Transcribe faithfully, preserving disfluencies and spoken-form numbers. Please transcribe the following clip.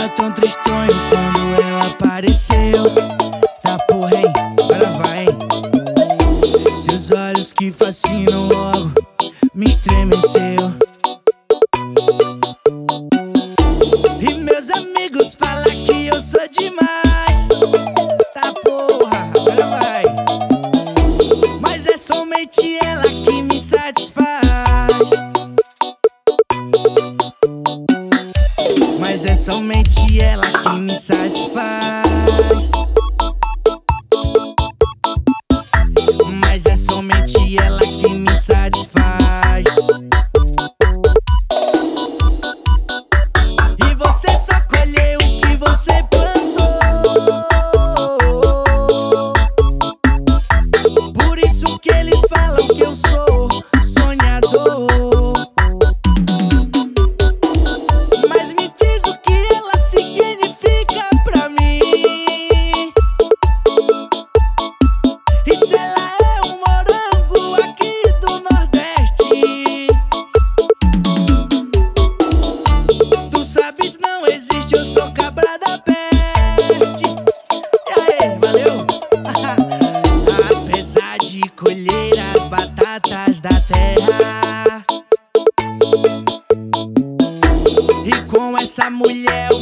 tava tão tristonho quando ela apareceu. Tá porra, hein? Agora vai, hein? Seus olhos que fascinam logo me estremeceu. E meus amigos falam que eu sou demais. Tá porra, agora vai. Mas é somente ela que me satisfaz. Mas é somente ela que me satisfaz. Mas é somente ela que me satisfaz. E você só colheu o que você plantou. Por isso que eles falam que eu sou sonhador. Mas me diz o que ela significa pra mim. E se ela é um morango aqui do Nordeste? Tu sabes, não existe, eu sou cabra da peste. E aí, valeu? Apesar de colher as batatas da terra, e com essa mulher